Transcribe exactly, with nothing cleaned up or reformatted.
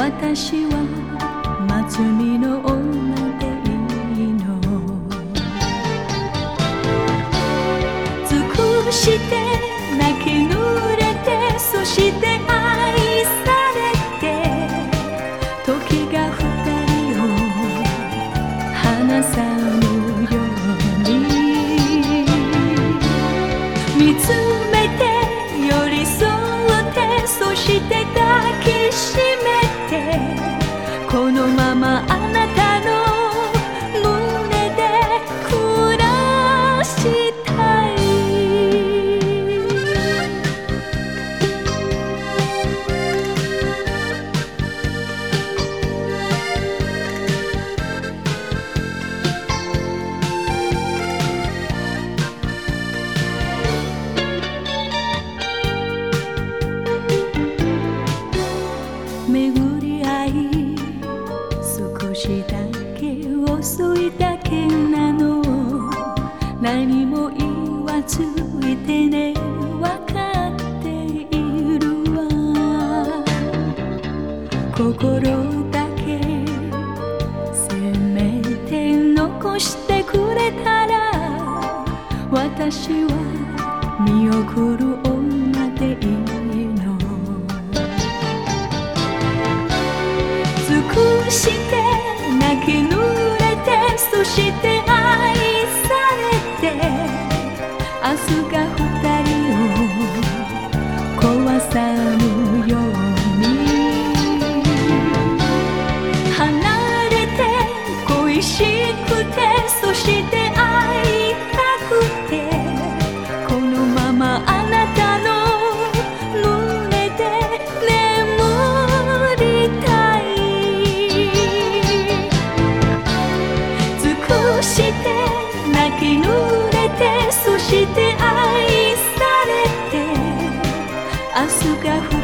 私は祭りの女でいいの。尽くして泣き濡れて、そして愛されて、時が二人を離さぬように見つめて、寄り添って、そして抱きしめて、このままあなたの胸で暮らしたい。巡り合い少しだけ遅いだけなの、何も言わずいてね、わかっているわ。心だけせめて残してくれたら、私は見送る女でいいの。尽くして泣き濡れて、そして愛されて、明日が二人を壊さぬように。離れて恋しくて、そして会いたくて、このままあなたの胸で眠りたい。尽くして泣き濡れて、そして愛されて、明日が